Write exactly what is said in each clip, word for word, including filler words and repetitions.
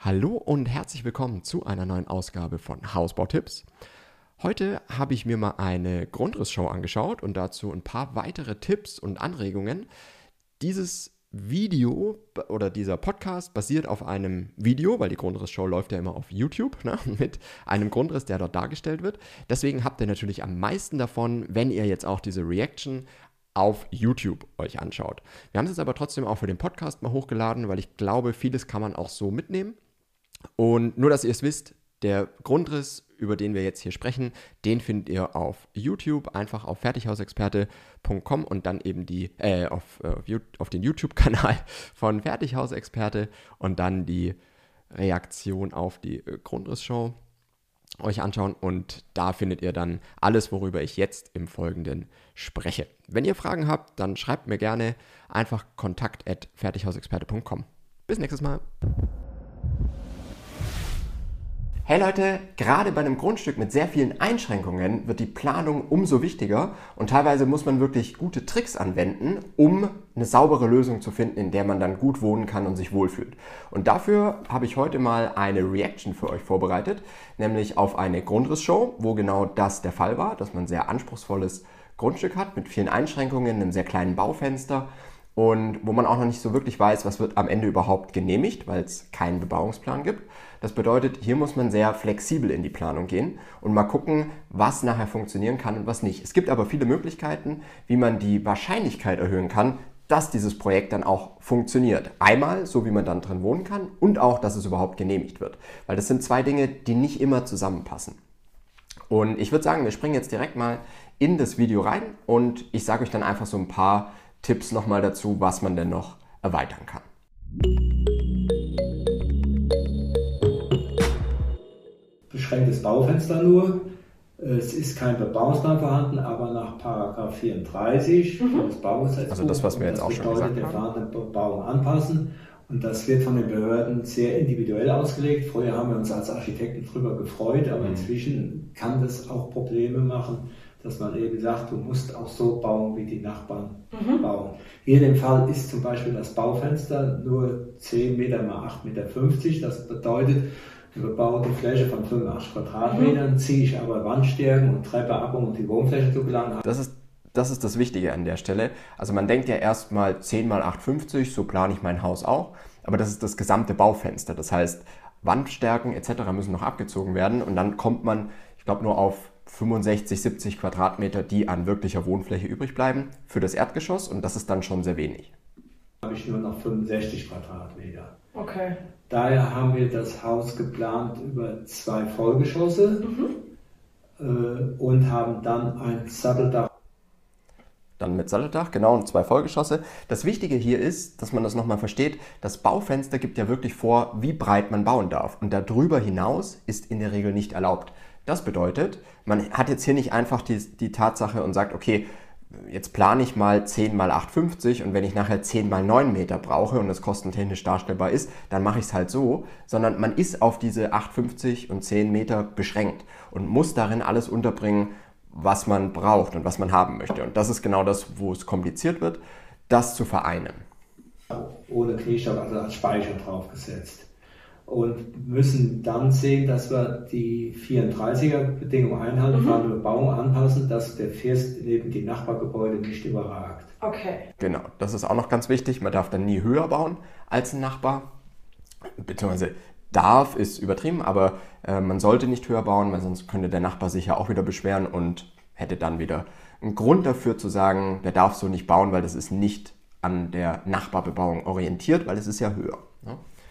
Hallo und herzlich willkommen zu einer neuen Ausgabe von Hausbautipps. Heute habe ich mir mal eine Grundrissshow angeschaut und dazu ein paar weitere Tipps und Anregungen. Dieses Video oder dieser Podcast basiert auf einem Video, weil die Grundrissshow läuft ja immer auf YouTube, ne, mit einem Grundriss, der dort dargestellt wird. Deswegen habt ihr natürlich am meisten davon, wenn ihr jetzt auch diese Reaction auf YouTube euch anschaut. Wir haben es jetzt aber trotzdem auch für den Podcast mal hochgeladen, weil ich glaube, vieles kann man auch so mitnehmen. Und nur, dass ihr es wisst, der Grundriss, über den wir jetzt hier sprechen, den findet ihr auf YouTube, einfach auf fertighausexperte punkt com und dann eben die, äh, auf, äh, auf den YouTube-Kanal von Fertighausexperte und dann die Reaktion auf die äh, Grundrissshow euch anschauen und da findet ihr dann alles, worüber ich jetzt im Folgenden spreche. Wenn ihr Fragen habt, dann schreibt mir gerne einfach kontakt at fertighausexperte punkt com. Bis nächstes Mal. Hey Leute, gerade bei einem Grundstück mit sehr vielen Einschränkungen wird die Planung umso wichtiger und teilweise muss man wirklich gute Tricks anwenden, um eine saubere Lösung zu finden, in der man dann gut wohnen kann und sich wohlfühlt. Und dafür habe ich heute mal eine Reaction für euch vorbereitet, nämlich auf eine Grundrissshow, wo genau das der Fall war, dass man ein sehr anspruchsvolles Grundstück hat mit vielen Einschränkungen, einem sehr kleinen Baufenster und wo man auch noch nicht so wirklich weiß, was wird am Ende überhaupt genehmigt, weil es keinen Bebauungsplan gibt. Das bedeutet, hier muss man sehr flexibel in die Planung gehen und mal gucken, was nachher funktionieren kann und was nicht. Es gibt aber viele Möglichkeiten, wie man die Wahrscheinlichkeit erhöhen kann, dass dieses Projekt dann auch funktioniert. Einmal, so wie man dann drin wohnen kann und auch, dass es überhaupt genehmigt wird. Weil das sind zwei Dinge, die nicht immer zusammenpassen. Und ich würde sagen, wir springen jetzt direkt mal in das Video rein und ich sage euch dann einfach so ein paar Tipps nochmal dazu, was man denn noch erweitern kann. Beschränktes Baufenster nur. Es ist kein Bebauungsplan vorhanden, aber nach Paragraph vierunddreißig mhm. des Baugesetzbuches, also das, was wir jetzt auch schon gesagt haben, der vorhandenen Bebauung anpassen. Und das wird von den Behörden sehr individuell ausgelegt. Vorher haben wir uns als Architekten drüber gefreut, aber mhm. inzwischen kann das auch Probleme machen, dass man eben sagt, du musst auch so bauen, wie die Nachbarn mhm. bauen. Hier in dem Fall ist zum Beispiel das Baufenster nur zehn Meter mal acht Meter fünfzig. Das bedeutet, eine bebaute Fläche von fünfundachtzig Quadratmetern, mhm. ziehe ich aber Wandstärken und Treppe ab, um die Wohnfläche zu gelangen. Das ist, das ist das Wichtige an der Stelle. Also man denkt ja erstmal zehn mal acht fünfzig, so plane ich mein Haus auch. Aber das ist das gesamte Baufenster. Das heißt, Wandstärken et cetera müssen noch abgezogen werden. Und dann kommt man, ich glaube, nur auf fünfundsechzig, siebzig Quadratmeter, die an wirklicher Wohnfläche übrig bleiben für das Erdgeschoss. Und das ist dann schon sehr wenig. Da habe ich nur noch fünfundsechzig Quadratmeter. Okay. Daher haben wir das Haus geplant über zwei Vollgeschosse mhm. äh, und haben dann ein Satteldach. Dann mit Satteldach, genau, und zwei Vollgeschosse. Das Wichtige hier ist, dass man das nochmal versteht, das Baufenster gibt ja wirklich vor, wie breit man bauen darf. Und darüber hinaus ist in der Regel nicht erlaubt. Das bedeutet, man hat jetzt hier nicht einfach die, die Tatsache und sagt, okay, jetzt plane ich mal zehn mal acht fünfzig und wenn ich nachher zehn mal neun Meter brauche und das kostentechnisch darstellbar ist, dann mache ich es halt so, sondern man ist auf diese acht fünfzig und zehn Meter beschränkt und muss darin alles unterbringen, was man braucht und was man haben möchte. Und das ist genau das, wo es kompliziert wird, das zu vereinen. Ohne Kniestock, also als Speicher draufgesetzt. Und müssen dann sehen, dass wir die vierunddreißiger-Bedingungen einhalten, mhm. die Bebauung anpassen, dass der First neben die Nachbargebäude nicht überragt. Okay. Genau, das ist auch noch ganz wichtig. Man darf dann nie höher bauen als ein Nachbar. Beziehungsweise darf ist übertrieben, aber äh, man sollte nicht höher bauen, weil sonst könnte der Nachbar sich ja auch wieder beschweren und hätte dann wieder einen Grund dafür zu sagen, der darf so nicht bauen, weil das ist nicht an der Nachbarbebauung orientiert, weil es ist ja höher. Ne?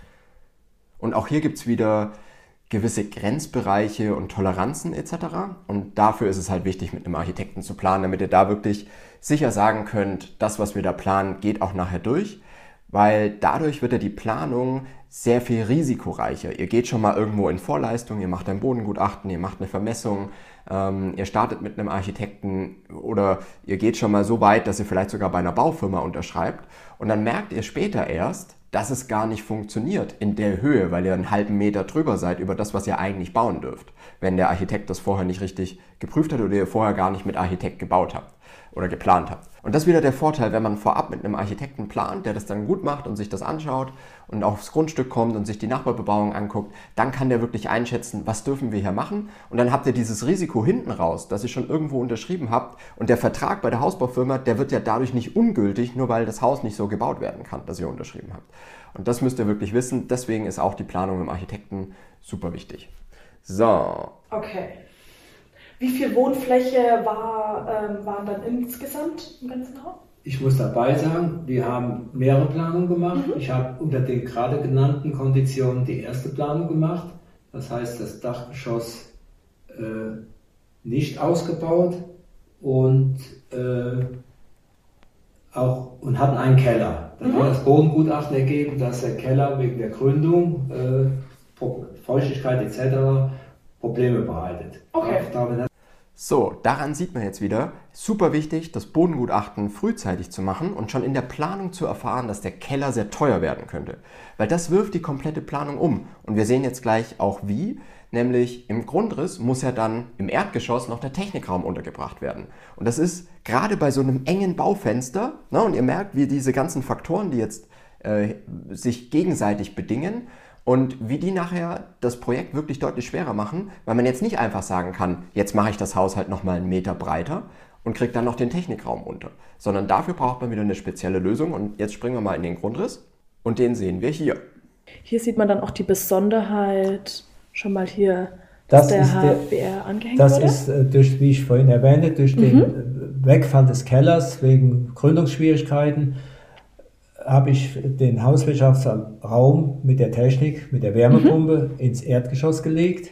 Und auch hier gibt es wieder gewisse Grenzbereiche und Toleranzen et cetera. Und dafür ist es halt wichtig, mit einem Architekten zu planen, damit ihr da wirklich sicher sagen könnt, das, was wir da planen, geht auch nachher durch. Weil dadurch wird ja die Planung sehr viel risikoreicher. Ihr geht schon mal irgendwo in Vorleistung, ihr macht ein Bodengutachten, ihr macht eine Vermessung, ähm, ihr startet mit einem Architekten oder ihr geht schon mal so weit, dass ihr vielleicht sogar bei einer Baufirma unterschreibt. Und dann merkt ihr später erst, dass es gar nicht funktioniert in der Höhe, weil ihr einen halben Meter drüber seid über das, was ihr eigentlich bauen dürft, wenn der Architekt das vorher nicht richtig geprüft hat oder ihr vorher gar nicht mit Architekt gebaut habt. oder geplant habt. Und das ist wieder der Vorteil, wenn man vorab mit einem Architekten plant, der das dann gut macht und sich das anschaut und aufs Grundstück kommt und sich die Nachbarbebauung anguckt, dann kann der wirklich einschätzen, was dürfen wir hier machen. Und dann habt ihr dieses Risiko hinten raus, dass ihr schon irgendwo unterschrieben habt und der Vertrag bei der Hausbaufirma, der wird ja dadurch nicht ungültig, nur weil das Haus nicht so gebaut werden kann, dass ihr unterschrieben habt. Und das müsst ihr wirklich wissen, deswegen ist auch die Planung im Architekten super wichtig. So. Okay. Wie viel Wohnfläche war, ähm, waren dann insgesamt im ganzen Haus? Ich muss dabei sagen, wir haben mehrere Planungen gemacht. Mhm. Ich habe unter den gerade genannten Konditionen die erste Planung gemacht. Das heißt, das Dachgeschoss äh, nicht ausgebaut und, äh, auch, und hatten einen Keller. Dann mhm. hat das Bodengutachten ergeben, dass der Keller wegen der Gründung, äh, Feuchtigkeit et cetera Probleme bereitet. Okay. So, daran sieht man jetzt wieder, super wichtig, das Bodengutachten frühzeitig zu machen und schon in der Planung zu erfahren, dass der Keller sehr teuer werden könnte. Weil das wirft die komplette Planung um. Und wir sehen jetzt gleich auch wie, nämlich im Grundriss muss ja dann im Erdgeschoss noch der Technikraum untergebracht werden. Und das ist gerade bei so einem engen Baufenster, ne, und ihr merkt, wie diese ganzen Faktoren, die jetzt äh, sich gegenseitig bedingen, und wie die nachher das Projekt wirklich deutlich schwerer machen, weil man jetzt nicht einfach sagen kann, jetzt mache ich das Haus halt nochmal einen Meter breiter und kriege dann noch den Technikraum unter. Sondern dafür braucht man wieder eine spezielle Lösung. Und jetzt springen wir mal in den Grundriss und den sehen wir hier. Hier sieht man dann auch die Besonderheit, schon mal hier, dass das der H B R angehängt das wurde. Das ist, durch, wie ich vorhin erwähnte, durch mhm. den Wegfall des Kellers wegen Gründungsschwierigkeiten, habe ich den Hauswirtschaftsraum mit der Technik, mit der Wärmepumpe mhm. ins Erdgeschoss gelegt.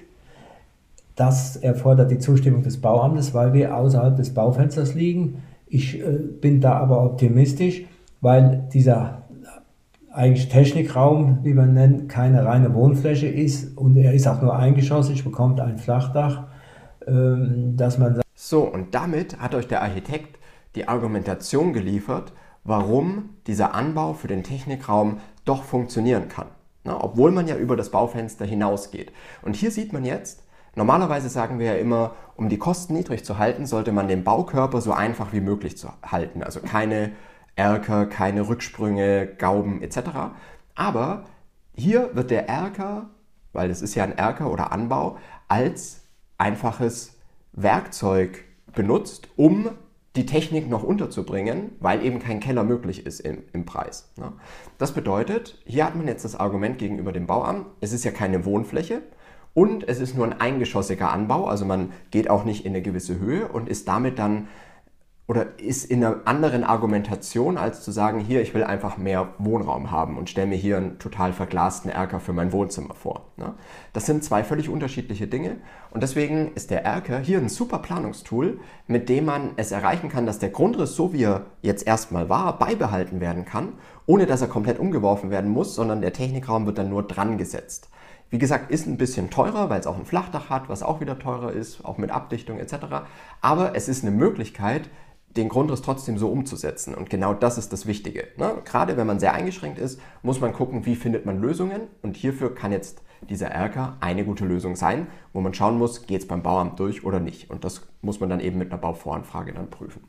Das erfordert die Zustimmung des Bauamtes, weil wir außerhalb des Baufensters liegen. Ich äh, bin da aber optimistisch, weil dieser eigentlich Technikraum, wie man nennt, keine reine Wohnfläche ist und er ist auch nur eingeschossig, bekommt ein Flachdach, ähm, dass man sagt. So, und damit hat euch der Architekt die Argumentation geliefert, warum dieser Anbau für den Technikraum doch funktionieren kann, ne? Obwohl man ja über das Baufenster hinausgeht. Und hier sieht man jetzt, normalerweise sagen wir ja immer, um die Kosten niedrig zu halten, sollte man den Baukörper so einfach wie möglich zu halten. Also keine Erker, keine Rücksprünge, Gauben et cetera. Aber hier wird der Erker, weil es ist ja ein Erker oder Anbau, als einfaches Werkzeug benutzt, um die Technik noch unterzubringen, weil eben kein Keller möglich ist im, im Preis. Ne? Das bedeutet, hier hat man jetzt das Argument gegenüber dem Bauamt, es ist ja keine Wohnfläche und es ist nur ein eingeschossiger Anbau, also man geht auch nicht in eine gewisse Höhe und ist damit dann oder ist in einer anderen Argumentation, als zu sagen, hier, ich will einfach mehr Wohnraum haben und stelle mir hier einen total verglasten Erker für mein Wohnzimmer vor. Ne? Das sind zwei völlig unterschiedliche Dinge und deswegen ist der Erker hier ein super Planungstool, mit dem man es erreichen kann, dass der Grundriss, so wie er jetzt erstmal war, beibehalten werden kann, ohne dass er komplett umgeworfen werden muss, sondern der Technikraum wird dann nur dran gesetzt. Wie gesagt, ist ein bisschen teurer, weil es auch ein Flachdach hat, was auch wieder teurer ist, auch mit Abdichtung et cetera. Aber es ist eine Möglichkeit, den Grundriss trotzdem so umzusetzen. Und genau das ist das Wichtige. Ne? Gerade wenn man sehr eingeschränkt ist, muss man gucken, wie findet man Lösungen. Und hierfür kann jetzt dieser Erker eine gute Lösung sein, wo man schauen muss, geht es beim Bauamt durch oder nicht. Und das muss man dann eben mit einer Bauvoranfrage dann prüfen.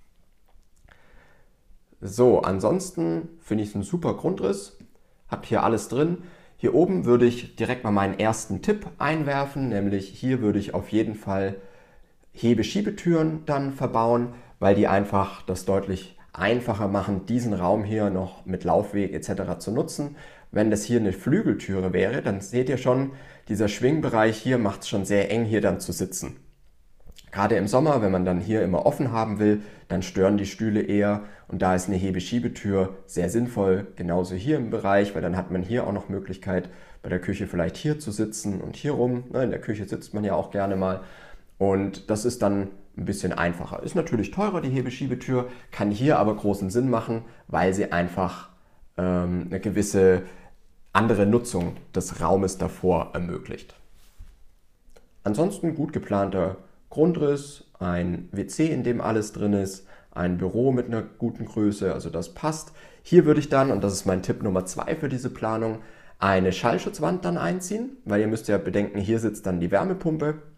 So, ansonsten finde ich es ein super Grundriss. Hab hier alles drin. Hier oben würde ich direkt mal meinen ersten Tipp einwerfen, nämlich hier würde ich auf jeden Fall Hebeschiebetüren dann verbauen, weil die einfach das deutlich einfacher machen, diesen Raum hier noch mit Laufweg et cetera zu nutzen. Wenn das hier eine Flügeltüre wäre, dann seht ihr schon, dieser Schwingbereich hier macht es schon sehr eng, hier dann zu sitzen. Gerade im Sommer, wenn man dann hier immer offen haben will, dann stören die Stühle eher und da ist eine Hebeschiebetür sehr sinnvoll, genauso hier im Bereich, weil dann hat man hier auch noch Möglichkeit, bei der Küche vielleicht hier zu sitzen und hier rum. In der Küche sitzt man ja auch gerne mal. Und das ist dann ein bisschen einfacher. Ist natürlich teurer, die Hebeschiebetür, kann hier aber großen Sinn machen, weil sie einfach ähm, eine gewisse andere Nutzung des Raumes davor ermöglicht. Ansonsten gut geplanter Grundriss, ein W C, in dem alles drin ist, ein Büro mit einer guten Größe, also das passt. Hier würde ich dann, und das ist mein Tipp Nummer zwei für diese Planung, eine Schallschutzwand dann einziehen, weil ihr müsst ja bedenken, hier sitzt dann die Wärmepumpe.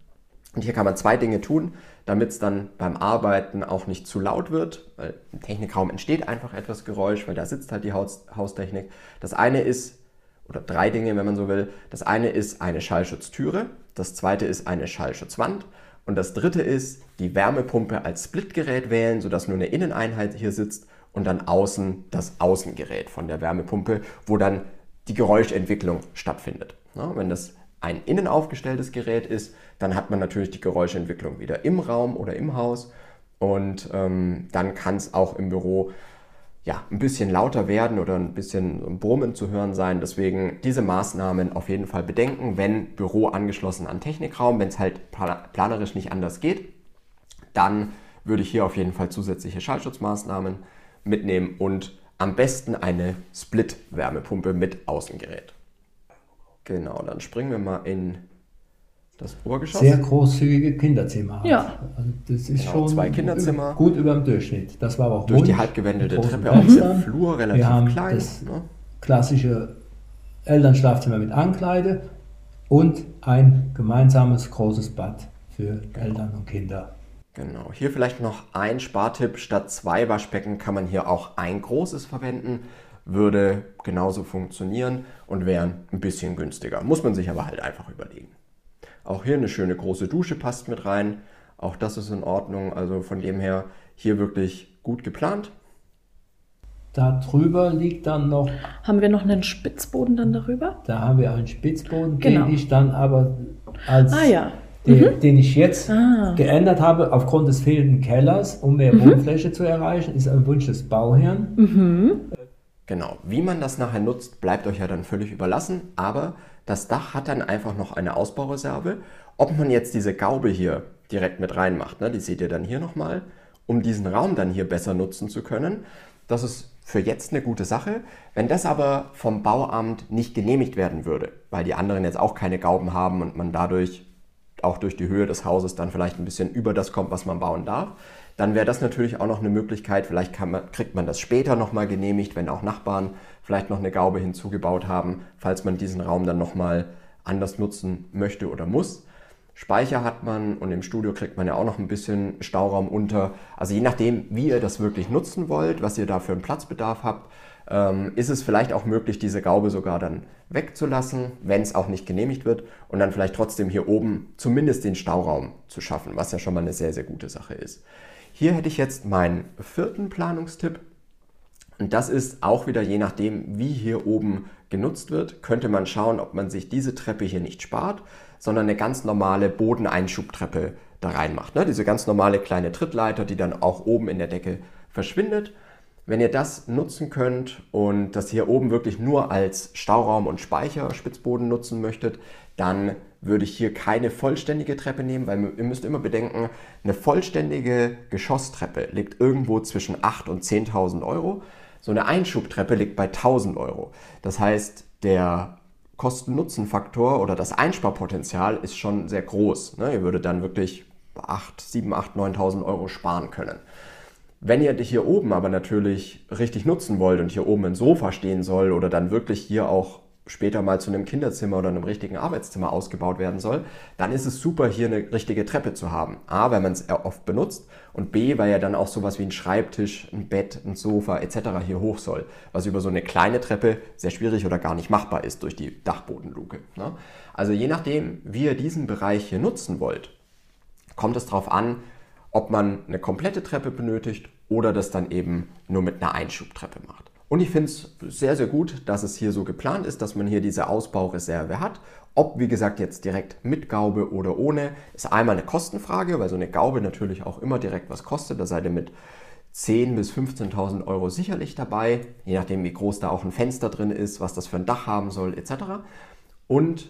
Und hier kann man zwei Dinge tun, damit es dann beim Arbeiten auch nicht zu laut wird, weil im Technikraum entsteht einfach etwas Geräusch, weil da sitzt halt die Haus Haustechnik. Das eine ist, oder drei Dinge, wenn man so will, das eine ist eine Schallschutztüre, das zweite ist eine Schallschutzwand und das dritte ist die Wärmepumpe als Splitgerät wählen, sodass nur eine Inneneinheit hier sitzt und dann außen das Außengerät von der Wärmepumpe, wo dann die Geräuschentwicklung stattfindet. Ja, wenn das ein innen aufgestelltes Gerät ist, dann hat man natürlich die Geräuschentwicklung wieder im Raum oder im Haus und ähm, dann kann es auch im Büro ja, ein bisschen lauter werden oder ein bisschen Brummen zu hören sein. Deswegen diese Maßnahmen auf jeden Fall bedenken, wenn Büro angeschlossen an Technikraum, wenn es halt planerisch nicht anders geht, dann würde ich hier auf jeden Fall zusätzliche Schallschutzmaßnahmen mitnehmen und am besten eine Split-Wärmepumpe mit Außengerät. Genau, dann springen wir mal in das Obergeschoss. Sehr großzügige Kinderzimmer. Ja. Also das ist genau, schon zwei Kinderzimmer. Gut über dem Durchschnitt. Das war aber auch durch Wunsch. die halbgewendelte Treppe auf auf dem Flur relativ Wir haben klein. Das ne? klassische Elternschlafzimmer mit Ankleide und ein gemeinsames großes Bad für Eltern und Kinder. Genau, hier vielleicht noch ein Spartipp. Statt zwei Waschbecken kann man hier auch ein großes verwenden. Würde genauso funktionieren und wäre ein bisschen günstiger. Muss man sich aber halt einfach überlegen. Auch hier eine schöne große Dusche passt mit rein. Auch das ist in Ordnung. Also von dem her hier wirklich gut geplant. Da drüber liegt dann noch... Haben wir noch einen Spitzboden dann darüber? Da haben wir einen Spitzboden, Genau. den ich dann aber als... Ah ja. Den, Mhm. den ich jetzt Ah. geändert habe aufgrund des fehlenden Kellers, um mehr Mhm. Wohnfläche zu erreichen, ist ein Wunsch des Bauherrn. Mhm. Genau, wie man das nachher nutzt, bleibt euch ja dann völlig überlassen. Aber das Dach hat dann einfach noch eine Ausbaureserve. Ob man jetzt diese Gaube hier direkt mit reinmacht, ne, die seht ihr dann hier nochmal, um diesen Raum dann hier besser nutzen zu können, das ist für jetzt eine gute Sache. Wenn das aber vom Bauamt nicht genehmigt werden würde, weil die anderen jetzt auch keine Gauben haben und man dadurch auch durch die Höhe des Hauses dann vielleicht ein bisschen über das kommt, was man bauen darf, dann wäre das natürlich auch noch eine Möglichkeit. Vielleicht kann man, kriegt man das später nochmal genehmigt, wenn auch Nachbarn vielleicht noch eine Gaube hinzugebaut haben, falls man diesen Raum dann nochmal anders nutzen möchte oder muss. Speicher hat man und im Studio kriegt man ja auch noch ein bisschen Stauraum unter. Also je nachdem, wie ihr das wirklich nutzen wollt, was ihr da für einen Platzbedarf habt, ähm, ist es vielleicht auch möglich, diese Gaube sogar dann wegzulassen, wenn es auch nicht genehmigt wird und dann vielleicht trotzdem hier oben zumindest den Stauraum zu schaffen, was ja schon mal eine sehr, sehr gute Sache ist. Hier hätte ich jetzt meinen vierten Planungstipp und das ist auch wieder je nachdem, wie hier oben genutzt wird, könnte man schauen, ob man sich diese Treppe hier nicht spart, sondern eine ganz normale Bodeneinschubtreppe da reinmacht. Ne? Diese ganz normale kleine Trittleiter, die dann auch oben in der Decke verschwindet. Wenn ihr das nutzen könnt und das hier oben wirklich nur als Stauraum und Speicher Spitzboden nutzen möchtet, dann würde ich hier keine vollständige Treppe nehmen, weil ihr müsst immer bedenken, eine vollständige Geschosstreppe liegt irgendwo zwischen achttausend und zehntausend Euro. So eine Einschubtreppe liegt bei tausend Euro. Das heißt, der Kosten-Nutzen-Faktor oder das Einsparpotenzial ist schon sehr groß. Ne? Ihr würdet dann wirklich acht, sieben, acht, neuntausend Euro sparen können. Wenn ihr hier oben aber natürlich richtig nutzen wollt und hier oben ein Sofa stehen soll oder dann wirklich hier auch später mal zu einem Kinderzimmer oder einem richtigen Arbeitszimmer ausgebaut werden soll, dann ist es super, hier eine richtige Treppe zu haben. A, weil man es oft benutzt und B, weil ja dann auch sowas wie ein Schreibtisch, ein Bett, ein Sofa et cetera hier hoch soll, was über so eine kleine Treppe sehr schwierig oder gar nicht machbar ist durch die Dachbodenluke. Ne? Also je nachdem, wie ihr diesen Bereich hier nutzen wollt, kommt es darauf an, ob man eine komplette Treppe benötigt oder das dann eben nur mit einer Einschubtreppe macht. Und ich finde es sehr, sehr gut, dass es hier so geplant ist, dass man hier diese Ausbaureserve hat. Ob, wie gesagt, jetzt direkt mit Gaube oder ohne, ist einmal eine Kostenfrage, weil so eine Gaube natürlich auch immer direkt was kostet. Da seid ihr mit zehntausend bis fünfzehntausend Euro sicherlich dabei, je nachdem, wie groß da auch ein Fenster drin ist, was das für ein Dach haben soll et cetera. Und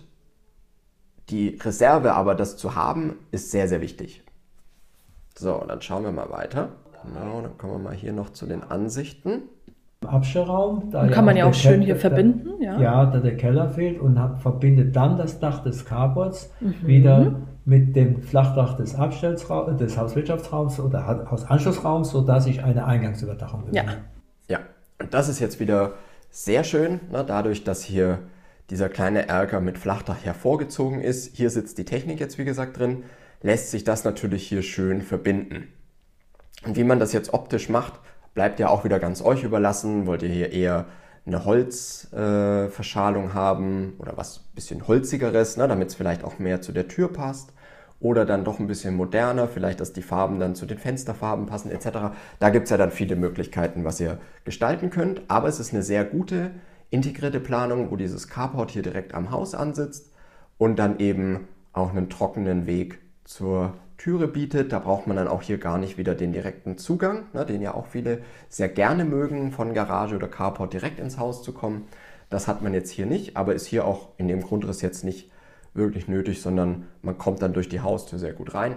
die Reserve aber, das zu haben, ist sehr, sehr wichtig. So, dann schauen wir mal weiter. Genau, dann kommen wir mal hier noch zu den Ansichten. Abstellraum. Da Kann ja man ja auch schön Keller, hier der, verbinden. Ja, ja, da der Keller fehlt und hat, verbindet dann das Dach des Carports mhm. wieder mit dem Flachdach des, Abstellraums, des Hauswirtschaftsraums oder Hausanschlussraums, sodass ich eine Eingangsüberdachung habe. Ja. Ja, und das ist jetzt wieder sehr schön, ne, dadurch, dass hier dieser kleine Erker mit Flachdach hervorgezogen ist. Hier sitzt die Technik jetzt, wie gesagt, drin. lässt sich das natürlich hier schön verbinden. Und wie man das jetzt optisch macht, bleibt ja auch wieder ganz euch überlassen. Wollt ihr hier eher eine Holzverschalung äh, haben oder was ein bisschen holzigeres, ne, damit es vielleicht auch mehr zu der Tür passt, oder dann doch ein bisschen moderner, vielleicht dass die Farben dann zu den Fensterfarben passen et cetera. Da gibt es ja dann viele Möglichkeiten, was ihr gestalten könnt, aber es ist eine sehr gute integrierte Planung, wo dieses Carport hier direkt am Haus ansitzt und dann eben auch einen trockenen Weg zur Türe bietet. Da braucht man dann auch hier gar nicht wieder den direkten Zugang, ne, den ja auch viele sehr gerne mögen, von Garage oder Carport direkt ins Haus zu kommen. Das hat man jetzt hier nicht, aber ist hier auch in dem Grundriss jetzt nicht wirklich nötig, sondern man kommt dann durch die Haustür sehr gut rein.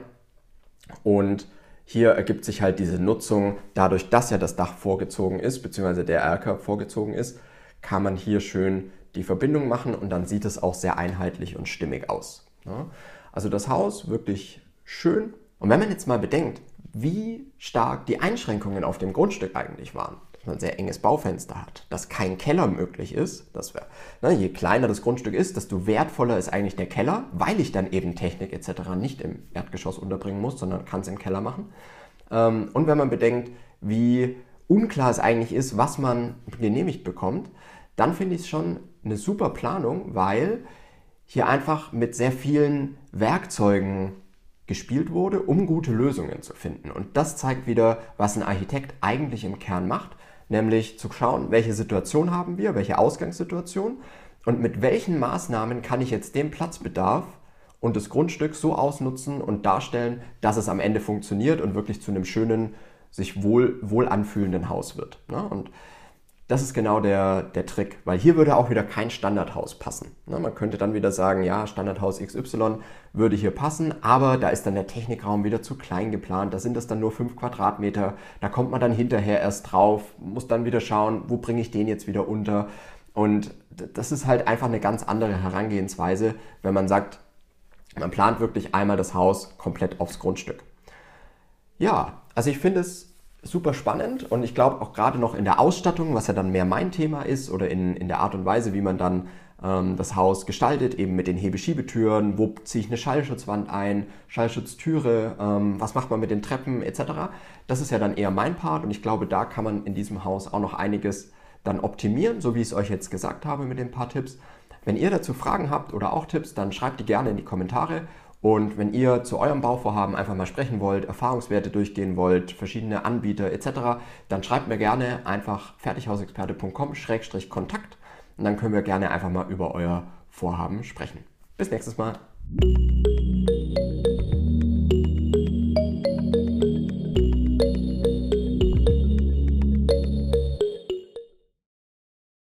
Und hier ergibt sich halt diese Nutzung, dadurch, dass ja das Dach vorgezogen ist, beziehungsweise der Erker vorgezogen ist, kann man hier schön die Verbindung machen und dann sieht es auch sehr einheitlich und stimmig aus. Ja, also das Haus wirklich schön. Und wenn man jetzt mal bedenkt, wie stark die Einschränkungen auf dem Grundstück eigentlich waren, dass man ein sehr enges Baufenster hat, dass kein Keller möglich ist, dass wir, ne, je kleiner das Grundstück ist, desto wertvoller ist eigentlich der Keller, weil ich dann eben Technik et cetera nicht im Erdgeschoss unterbringen muss, sondern kann es im Keller machen. Und wenn man bedenkt, wie unklar es eigentlich ist, was man genehmigt bekommt, dann finde ich es schon eine super Planung, weil hier einfach mit sehr vielen Werkzeugen gespielt wurde, um gute Lösungen zu finden. Und das zeigt wieder, was ein Architekt eigentlich im Kern macht, nämlich zu schauen, welche Situation haben wir, welche Ausgangssituation und mit welchen Maßnahmen kann ich jetzt den Platzbedarf und das Grundstück so ausnutzen und darstellen, dass es am Ende funktioniert und wirklich zu einem schönen, sich wohl, wohl anfühlenden Haus wird. Ne? Und das ist genau der, der Trick, weil hier würde auch wieder kein Standardhaus passen. Ne? Man könnte dann wieder sagen, ja, Standardhaus X Y würde hier passen, aber da ist dann der Technikraum wieder zu klein geplant, da sind das dann nur fünf Quadratmeter, da kommt man dann hinterher erst drauf, muss dann wieder schauen, wo bringe ich den jetzt wieder unter. Und das ist halt einfach eine ganz andere Herangehensweise, wenn man sagt, man plant wirklich einmal das Haus komplett aufs Grundstück. Ja, also ich finde es super spannend und ich glaube auch gerade noch in der Ausstattung, was ja dann mehr mein Thema ist, oder in, in der Art und Weise, wie man dann ähm, das Haus gestaltet, eben mit den Hebeschiebetüren, wo ziehe ich eine Schallschutzwand ein, Schallschutztüre, ähm, was macht man mit den Treppen et cetera. Das ist ja dann eher mein Part und ich glaube, da kann man in diesem Haus auch noch einiges dann optimieren, so wie ich es euch jetzt gesagt habe mit den paar Tipps. Wenn ihr dazu Fragen habt oder auch Tipps, dann schreibt die gerne in die Kommentare. Und wenn ihr zu eurem Bauvorhaben einfach mal sprechen wollt, Erfahrungswerte durchgehen wollt, verschiedene Anbieter et cetera, dann schreibt mir gerne einfach fertighausexperte punkt com Schrägstrich Kontakt und dann können wir gerne einfach mal über euer Vorhaben sprechen. Bis nächstes Mal.